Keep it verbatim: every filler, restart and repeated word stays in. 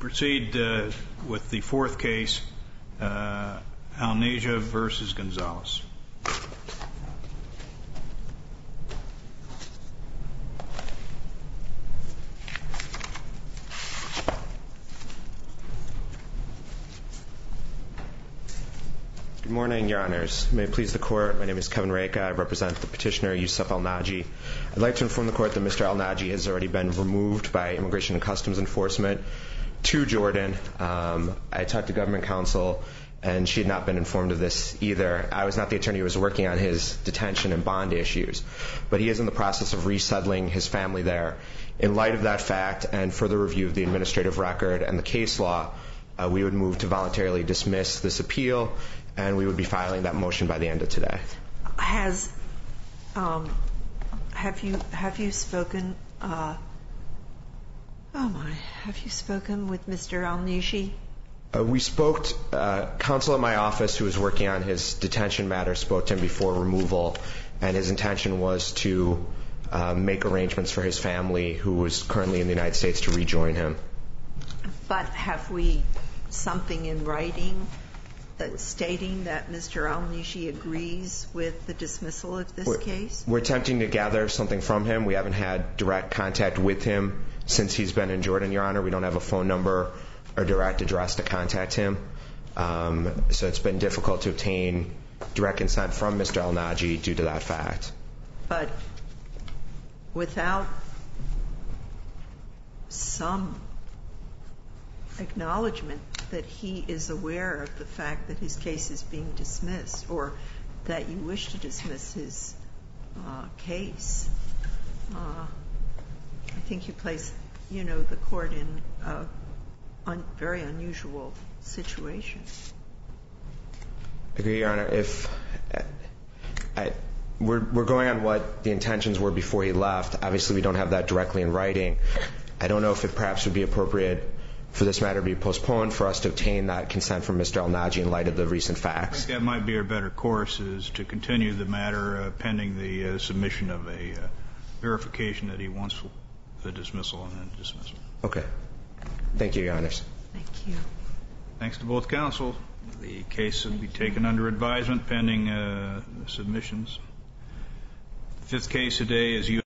Proceed uh, with the fourth case, uh, Alnaja versus Gonzalez. Good morning, Your Honors. May it please the Court, my name is Kevin Reka. I represent the petitioner, Yusuf Alnaji. I'd like to inform the Court that Mister Alnaji has already been removed by Immigration and Customs Enforcement to Jordan. Um, I talked to Government Counsel, and she had not been informed of this either. I was not the attorney who was working on his detention and bond issues, but he is in the process of resettling his family there. In light of that fact and further review of the administrative record and the case law, uh, we would move to voluntarily dismiss this appeal, and we would be filing that motion by the end of today. Has um, have you have you spoken? Uh, oh my, have you spoken with Mister Alnaji? Uh, we spoke. Uh, counsel at my office, who was working on his detention matter, spoke to him before removal, and his intention was to uh, make arrangements for his family, who was currently in the United States, to rejoin him. But have we something in writing that's stating that Mister Alnaji agrees with the dismissal of this we're, case? We're attempting to gather something from him. We haven't had direct contact with him since he's been in Jordan, Your Honor. We don't have a phone number or direct address to contact him. Um, so it's been difficult to obtain direct consent from Mister Alnaji due to that fact. But without some acknowledgement that he is aware of the fact that his case is being dismissed, or that you wish to dismiss his uh, case, uh, I think you place, you know, the court in a un- very unusual situation. I agree, Your Honor. If I, we're we're going on what the intentions were before he left. Obviously, we don't have that directly in writing. I don't know if it perhaps would be appropriate for this matter to be postponed for us to obtain that consent from Mister Alnaji in light of the recent facts. I think that might be our better course, is to continue the matter uh, pending the uh, submission of a uh, verification that he wants the dismissal and then dismissal. Okay. Thank you, Your Honors. Thank you. Thanks to both counsel. The case will be taken under advisement pending uh, submissions. Fifth case today is